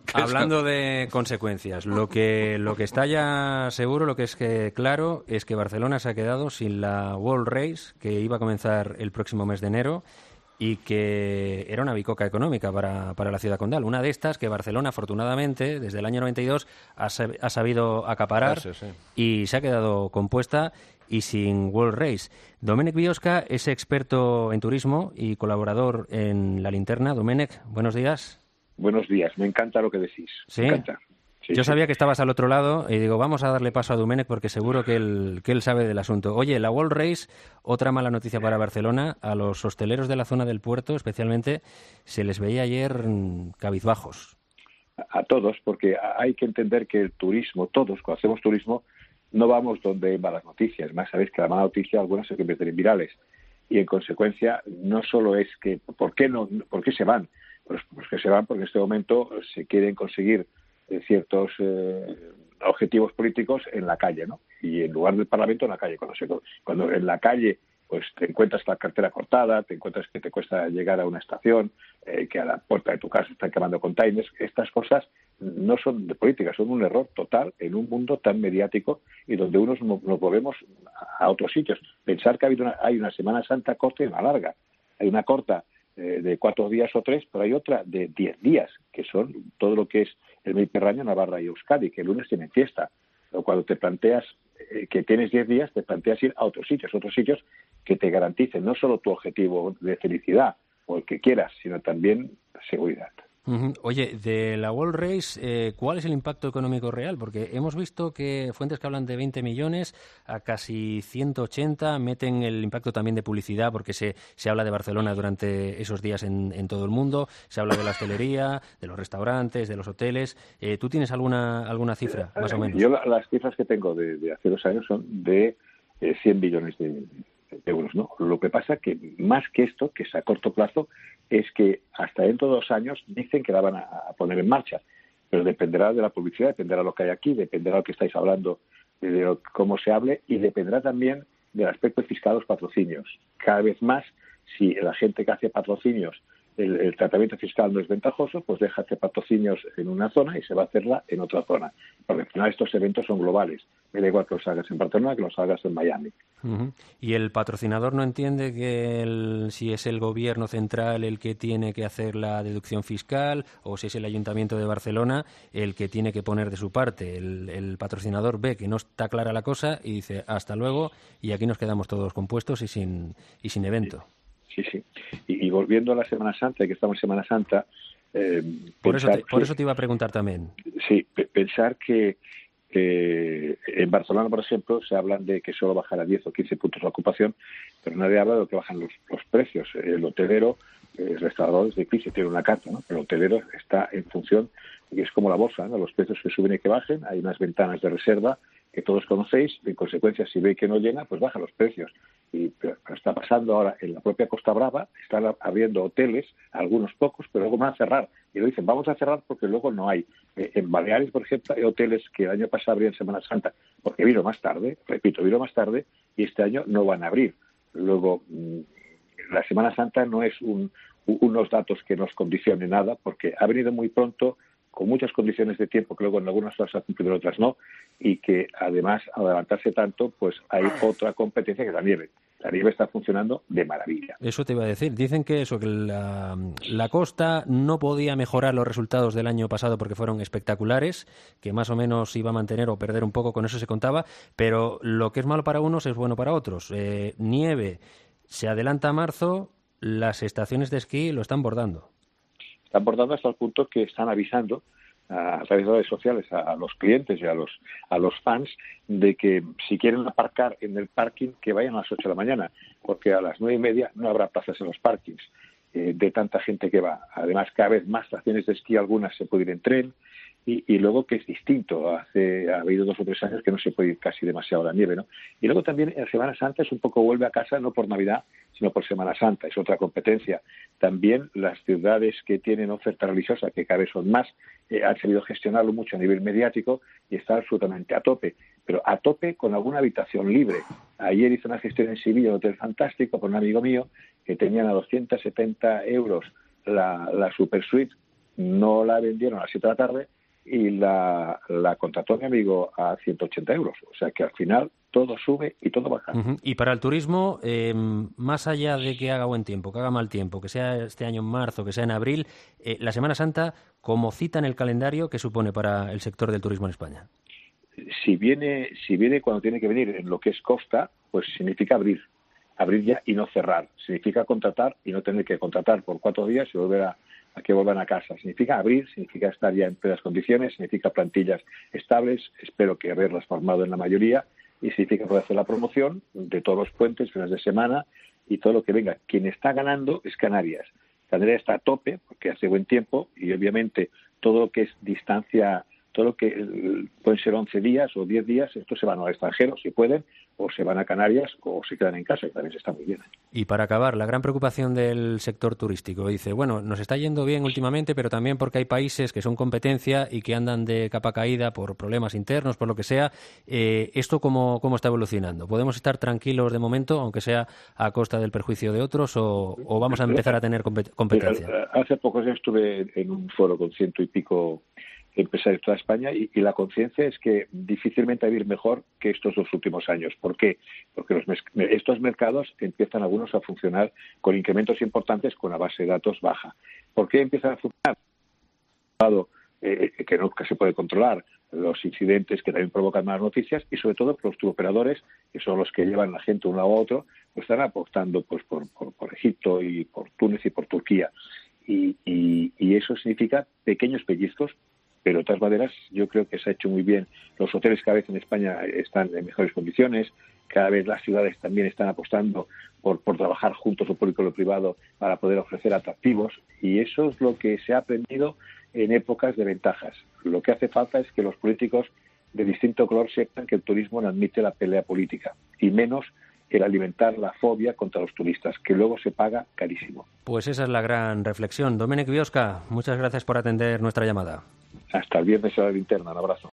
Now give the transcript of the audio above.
Hablando de consecuencias, lo que está ya seguro, lo que es que claro, es que Barcelona se ha quedado sin la World Race, que iba a comenzar el próximo mes de enero, y que era una bicoca económica para la ciudad condal. Una de estas que Barcelona, afortunadamente, desde el año 92 ha sabido acaparar y se ha quedado compuesta y sin World Race. Domènec Biosca es experto en turismo y colaborador en La Linterna. Domènec, buenos días. Buenos días, me encanta lo que decís. ¿Sí? Me encanta. Sí, Yo sabía que estabas al otro lado y digo, vamos a darle paso a Domènec porque seguro que él sabe del asunto. Oye, la World Race, otra mala noticia para Barcelona. A los hosteleros de la zona del puerto, especialmente, se les veía ayer cabizbajos. A todos, porque hay que entender que el turismo, todos cuando hacemos turismo, no vamos donde hay malas noticias. Más sabéis que la mala noticia algunas se convierten en virales. Y en consecuencia, no solo es que, ¿por qué se van? Pues que se van porque en este momento se quieren conseguir ciertos objetivos políticos en la calle, ¿no? Y en lugar del Parlamento, en la calle. Cuando en la calle pues te encuentras la cartera cortada, te encuentras que te cuesta llegar a una estación, que a la puerta de tu casa están quemando containers. Estas cosas no son de política, son un error total en un mundo tan mediático y donde unos nos movemos a otros sitios. Pensar que hay una Semana Santa corta y una larga. Hay una corta de 4 días o 3, pero hay otra de 10 días, que son todo lo que es el Mediterráneo, Navarra y Euskadi, que el lunes tienen fiesta. Pero cuando te planteas que tienes 10 días, te planteas ir a otros sitios que te garanticen no solo tu objetivo de felicidad o el que quieras, sino también seguridad. Oye, de la World Race, ¿cuál es el impacto económico real? Porque hemos visto que fuentes que hablan de 20 millones a casi 180 meten el impacto también de publicidad, porque se habla de Barcelona durante esos días en todo el mundo, se habla de la hostelería, de los restaurantes, de los hoteles. ¿Tú tienes alguna cifra, más o menos? Yo las cifras que tengo de hace 2 años son de 100 billones de euros, ¿no? Lo que pasa que más que esto, que es a corto plazo, es que hasta dentro de 2 años dicen que la van a poner en marcha, pero dependerá de la publicidad, dependerá de lo que hay aquí, dependerá de lo que estáis hablando, de cómo se hable, y dependerá también del aspecto fiscal de los patrocinios. Cada vez más, si la gente que hace patrocinios el tratamiento fiscal no es ventajoso, pues deja hacer patrocinios en una zona y se va a hacerla en otra zona. Porque al final estos eventos son globales. Me da igual que los hagas en Barcelona que los hagas en Miami. ¿Y el patrocinador no entiende que si es el gobierno central el que tiene que hacer la deducción fiscal o si es el Ayuntamiento de Barcelona el que tiene que poner de su parte? El patrocinador ve que no está clara la cosa y dice hasta luego y aquí nos quedamos todos compuestos y sin evento. Sí. Y volviendo a la Semana Santa, que estamos en Semana Santa... Por eso te iba a preguntar también. Sí, pensar que en Barcelona, por ejemplo, se hablan de que solo bajará 10 o 15 puntos la ocupación, pero nadie habla de que bajan los precios. El hotelero, el restaurador es difícil, tiene una carta, ¿no? Pero el hotelero está en función, y es como la bolsa, ¿no? Los precios que suben y que bajen, hay unas ventanas de reserva que todos conocéis, en consecuencia, si ve que no llena, pues bajan los precios. Pero está pasando ahora en la propia Costa Brava, están abriendo hoteles, algunos pocos, pero luego van a cerrar. Y lo dicen, vamos a cerrar porque luego no hay. En Baleares, por ejemplo, hay hoteles que el año pasado abrían Semana Santa, porque vino más tarde, y este año no van a abrir. Luego, la Semana Santa no es unos datos que nos condicionen nada, porque ha venido muy pronto, con muchas condiciones de tiempo que luego en algunas cosas se ha cumplido, en otras no, y que además, al adelantarse tanto, pues hay otra competencia que es la nieve. La nieve está funcionando de maravilla. Eso te iba a decir. Dicen que la costa no podía mejorar los resultados del año pasado porque fueron espectaculares, que más o menos iba a mantener o perder un poco, con eso se contaba, pero lo que es malo para unos es bueno para otros. Nieve se adelanta a marzo, las estaciones de esquí lo están bordando. Están bordando hasta el punto que están avisando a través de redes sociales a los clientes y a los fans de que si quieren aparcar en el parking que vayan a las 8 de la mañana, porque a las 9:30 no habrá plazas en los parkings de tanta gente que va. Además, cada vez más estaciones de esquí, algunas se puede ir en tren y luego que es distinto. Ha habido 2 o 3 años que no se puede ir casi demasiado a la nieve, ¿no? Y luego también en Semana Santa es un poco vuelve a casa no por Navidad, sino por Semana Santa, es otra competencia. También las ciudades que tienen oferta religiosa, que cada vez son más, han sabido gestionarlo mucho a nivel mediático y está absolutamente a tope, pero a tope con alguna habitación libre. Ayer hice una gestión en Sevilla, un hotel fantástico, por un amigo mío, que tenían a 270 euros la super suite, no la vendieron a las 7 de la tarde y la contrató mi amigo a 180 euros. O sea que al final todo sube y todo baja. Y para el turismo, más allá de que haga buen tiempo, que haga mal tiempo, que sea este año en marzo, que sea en abril, la Semana Santa, como cita en el calendario, ¿qué supone para el sector del turismo en España? Si viene cuando tiene que venir en lo que es costa, pues significa abrir ya y no cerrar. Significa contratar y no tener que contratar por 4 días y volver a que vuelvan a casa. Significa abrir, significa estar ya en plenas condiciones, significa plantillas estables, espero que haberlas formado en la mayoría, y significa poder hacer la promoción de todos los puentes, fines de semana y todo lo que venga. Quien está ganando es Canarias. Canarias está a tope porque hace buen tiempo y obviamente todo lo que es distancia, todo lo que pueden ser 11 días o 10 días, estos se van al extranjero si pueden, o se van a Canarias o se quedan en casa, que también está muy bien. Y para acabar, la gran preocupación del sector turístico. Dice, bueno, nos está yendo bien últimamente, pero también porque hay países que son competencia y que andan de capa caída por problemas internos, por lo que sea. ¿Esto cómo está evolucionando? ¿Podemos estar tranquilos de momento, aunque sea a costa del perjuicio de otros, o vamos a empezar a tener competencia? Hace pocos días estuve en un foro con 100 y pico empresarios de toda España y la conciencia es que difícilmente va a ir mejor que estos 2 últimos años. ¿Por qué? Porque estos mercados empiezan algunos a funcionar con incrementos importantes con la base de datos baja. ¿Por qué empiezan a funcionar? Que nunca se puede controlar, los incidentes que también provocan malas noticias y sobre todo los turoperadores, que son los que llevan la gente de un lado a otro, pues están apostando pues por Egipto y por Túnez y por Turquía. Y eso significa pequeños pellizcos. Pero de todas maneras, yo creo que se ha hecho muy bien. Los hoteles cada vez en España están en mejores condiciones, cada vez las ciudades también están apostando por trabajar juntos, lo público y lo privado, para poder ofrecer atractivos, y eso es lo que se ha aprendido en épocas de ventajas. Lo que hace falta es que los políticos de distinto color sepan que el turismo no admite la pelea política, y menos el alimentar la fobia contra los turistas, que luego se paga carísimo. Pues esa es la gran reflexión. Domènec Biosca, muchas gracias por atender nuestra llamada. Hasta el viernes a la linterna. Un abrazo.